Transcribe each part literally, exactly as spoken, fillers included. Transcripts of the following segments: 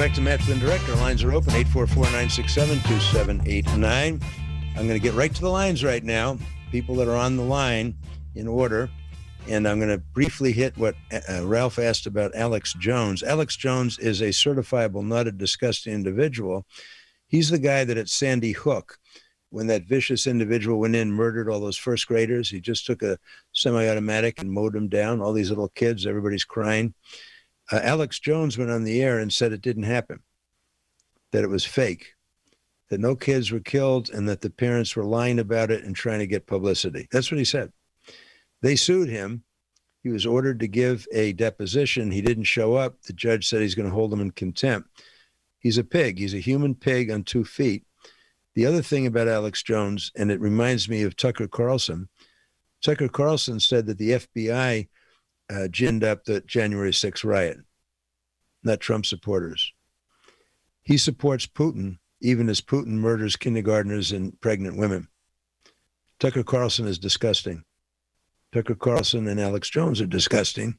back to Matt Flynn Direct. Our lines are open, eight four four, nine six seven, two seven eight nine. I'm going to get right to the lines right now, people that are on the line in order, and I'm going to briefly hit what uh, Ralph asked about Alex Jones. Alex Jones is a certifiable nut, a disgusting individual. He's the guy that at Sandy Hook, when that vicious individual went in, murdered all those first graders, he just took a semi-automatic and mowed them down, all these little kids, everybody's crying. Uh, Alex Jones went on the air and said it didn't happen, that it was fake, that no kids were killed, and that the parents were lying about it and trying to get publicity. That's what he said. They sued him. He was ordered to give a deposition. He didn't show up. The judge said he's going to hold him in contempt. He's a pig. He's a human pig on two feet. The other thing about Alex Jones, and it reminds me of Tucker Carlson, Tucker Carlson said that the F B I uh, ginned up the January sixth riot, not Trump supporters. He supports Putin, even as Putin murders kindergartners and pregnant women. Tucker Carlson is disgusting. Tucker Carlson and Alex Jones are disgusting.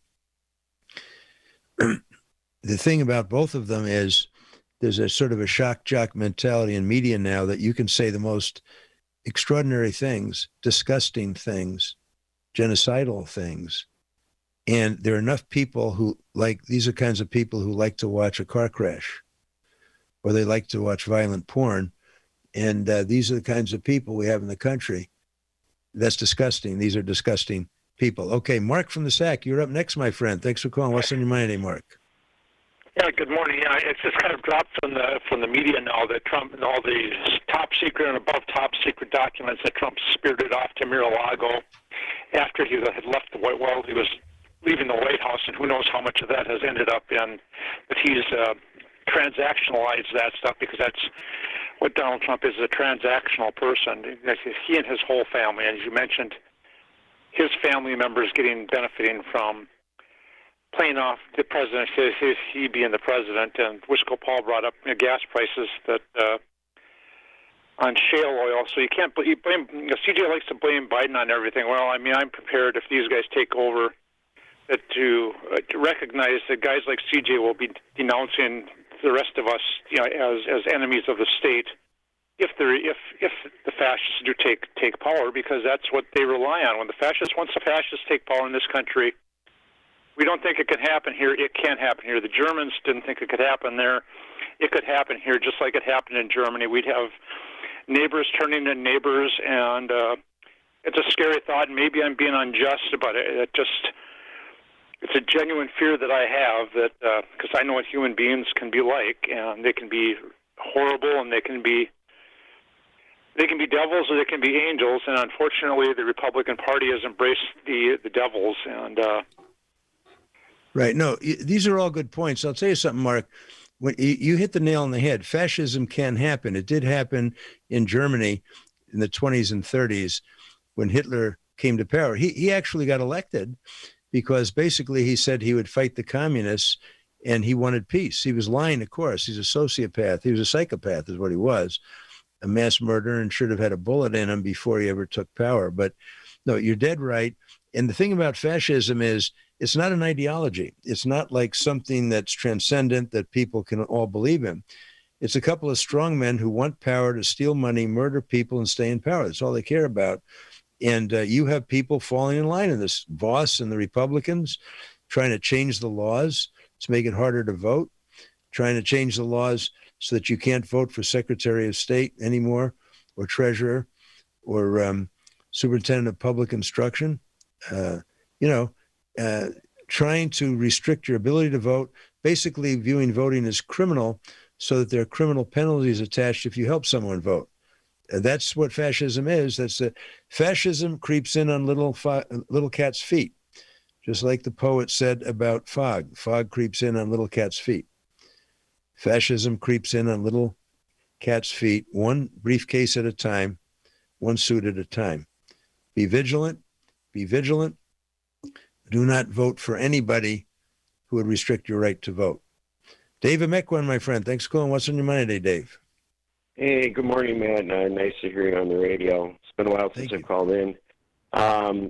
The thing about both of them is there's a sort of a shock jock mentality in media now that you can say the most extraordinary things, disgusting things, genocidal things. And there are enough people who like, these are kinds of people who like to watch a car crash, or they like to watch violent porn. And uh, these are the kinds of people we have in the country. That's disgusting. These are disgusting people. Okay, Mark from the S A C, you're up next, my friend. Thanks for calling. What's on your mind today, Mark? Yeah, good morning. Yeah, it's just kind of dropped from the from the media now that Trump and all these top secret and above top secret documents that Trump spirited off to Mar-a-Lago after he had left the White House. He was leaving the White House, and who knows how much of that has ended up in. But he's uh, transactionalized that stuff, because that's what Donald Trump is, a transactional person. He and his whole family, and as you mentioned, his family members getting benefiting from playing off the president, his, his, he being the president. And Wisco Paul brought up, you know, gas prices that uh, on shale oil. So you can't you blame. You know, C J likes to blame Biden on everything. Well, I mean, I'm prepared if these guys take over that to, uh, to recognize that guys like C J will be denouncing the rest of us, you know, as as enemies of the state, if there if if the fascists do take take power, because that's what they rely on. When the fascists once the fascists take power in this country, we don't think it can happen here. It can happen here. The Germans didn't think it could happen there. It could happen here, just like it happened in Germany. We'd have neighbors turning into neighbors, and uh, it's a scary thought. And maybe I'm being unjust about it. It just It's a genuine fear that I have, that because uh, I know what human beings can be like, and they can be horrible, and they can be they can be devils, or they can be angels. And unfortunately, the Republican Party has embraced the the devils. And uh, right, no, these are all good points. I'll tell you something, Mark. When you, you hit the nail on the head, fascism can happen. It did happen in Germany in the twenties and thirties when Hitler came to power. He he actually got elected because basically he said he would fight the communists and he wanted peace. He was lying, of course. He's a sociopath. He was a psychopath is what he was, a mass murderer, and should have had a bullet in him before he ever took power. But no, you're dead right. And the thing about fascism is it's not an ideology. It's not like something that's transcendent that people can all believe in. It's a couple of strong men who want power to steal money, murder people, and stay in power. That's all they care about. And uh, you have people falling in line in this. Voss and the Republicans trying to change the laws to make it harder to vote, trying to change the laws so that you can't vote for Secretary of State anymore, or Treasurer, or um, Superintendent of Public Instruction. Uh, you know, uh, trying to restrict your ability to vote, basically viewing voting as criminal so that there are criminal penalties attached if you help someone vote. That's what fascism is. That's the fascism creeps in on little fo- little cat's feet, just like the poet said about fog. Fog creeps in on little cat's feet. Fascism creeps in on little cat's feet, one briefcase at a time, one suit at a time. Be vigilant. Be vigilant. Do not vote for anybody who would restrict your right to vote. Dave Amequan, my friend. Thanks for calling. What's on your mind today, Dave? Hey, good morning, Matt. Uh, nice to hear you on the radio. It's been a while since I've called in. Um,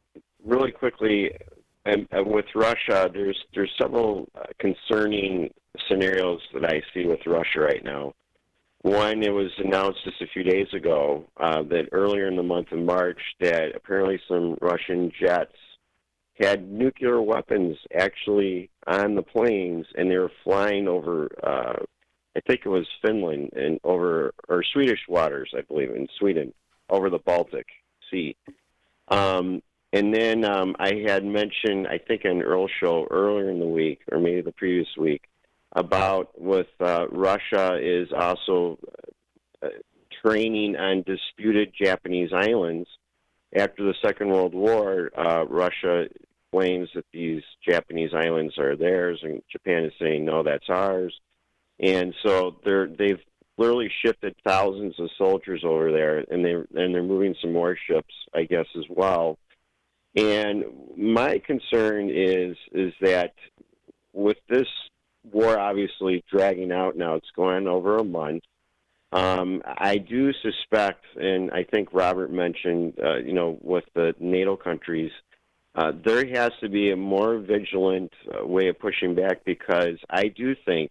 really quickly, and, uh, with Russia, there's there's several uh, concerning scenarios that I see with Russia right now. One, it was announced just a few days ago uh, that earlier in the month of March that apparently some Russian jets had nuclear weapons actually on the planes, and they were flying over, uh, I think it was Finland, and over, or Swedish waters, I believe, in Sweden, over the Baltic Sea. Um, and then um, I had mentioned, I think on Earl's show earlier in the week, or maybe the previous week, about with uh, Russia is also uh, training on disputed Japanese islands. After the Second World War, uh, Russia claims that these Japanese islands are theirs, and Japan is saying, no, that's ours. And so they're, they've literally shifted thousands of soldiers over there, and they're, and they're moving some more ships, I guess, as well. And my concern is is that with this war obviously dragging out now, it's going on over a month, um, I do suspect, and I think Robert mentioned, uh, you know, with the NATO countries, uh, there has to be a more vigilant uh, way of pushing back, because I do think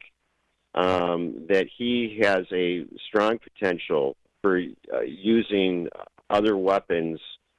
um, that he has a strong potential for uh, using other weapons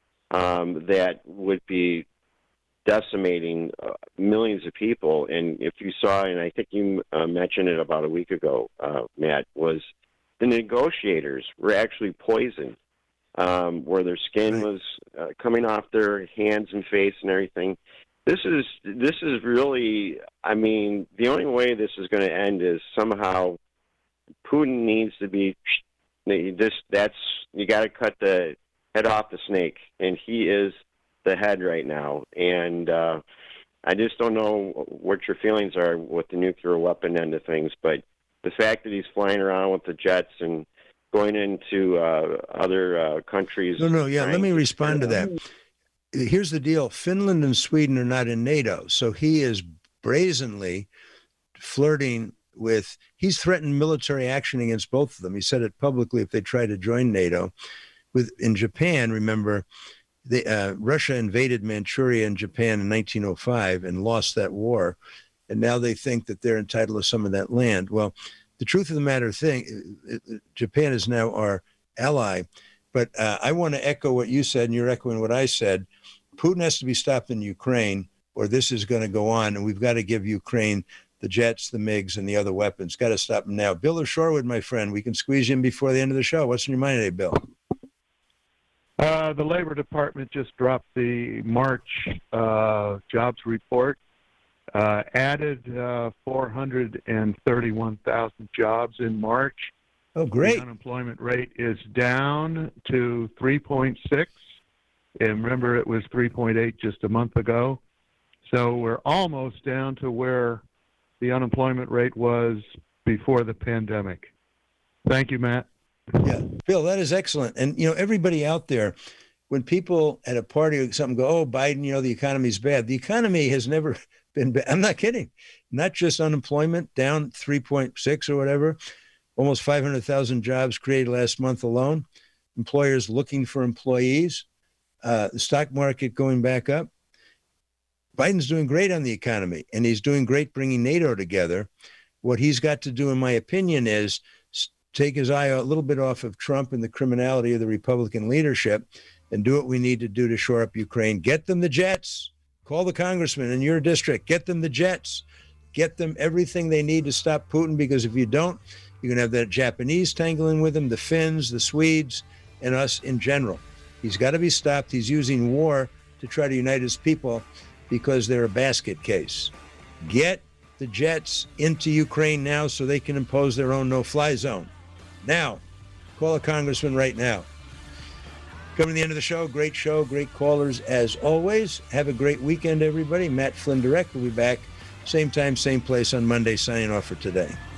um, that would be decimating uh, millions of people. And if you saw, and I think you uh, mentioned it about a week ago, uh, Matt, was the negotiators were actually poisoned, um, where their skin was uh, coming off their hands and face and everything. This is this is really, I mean, the only way this is going to end is somehow Putin needs to be, this, that's, you got to cut the head off the snake, and he is the head right now. And uh, I just don't know what your feelings are with the nuclear weapon end of things, but the fact that he's flying around with the jets and going into uh, other uh, countries. No, no, yeah, let me respond to that. Here's the deal. Finland and Sweden are not in NATO, so he is brazenly flirting with, he's threatened military action against both of them. He said it publicly if they try to join NATO. With in Japan, remember, the, uh, Russia invaded Manchuria in Japan in nineteen oh five and lost that war, and now they think that they're entitled to some of that land. Well, the truth of the matter thing, it, it, Japan is now our ally, but uh, I want to echo what you said, and you're echoing what I said. Putin has to be stopped in Ukraine, or this is going to go on, and we've got to give Ukraine the jets, the MiGs, and the other weapons. Got to stop them now. Bill or Shorewood, my friend, we can squeeze you in before the end of the show. What's in your mind today, Bill? Uh, the Labor Department just dropped the March uh, jobs report, uh, added uh, four hundred thirty-one thousand jobs in March. Oh, great. The unemployment rate is down to three point six. And remember, it was three point eight just a month ago. So we're almost down to where the unemployment rate was before the pandemic. Thank you, Matt. Yeah, Bill, that is excellent. And, you know, everybody out there, when people at a party or something go, oh, Biden, you know, the economy's bad. The economy has never been bad. I'm not kidding. Not just unemployment down three point six or whatever, almost five hundred thousand jobs created last month alone. Employers looking for employees, uh, the stock market going back up. Biden's doing great on the economy, and he's doing great bringing NATO together. What he's got to do, in my opinion, is take his eye a little bit off of Trump and the criminality of the Republican leadership and do what we need to do to shore up Ukraine. Get them the jets. Call the congressman in your district. Get them the jets. Get them everything they need to stop Putin, because if you don't, you're going to have the Japanese tangling with him, the Finns, the Swedes, and us in general. He's got to be stopped. He's using war to try to unite his people because they're a basket case. Get the jets into Ukraine now so they can impose their own no-fly zone. Now, call a congressman right now. Coming to the end of the show, great show, great callers as always. Have a great weekend, everybody. Matt Flynn Direct will be back same time, same place on Monday, signing off for today.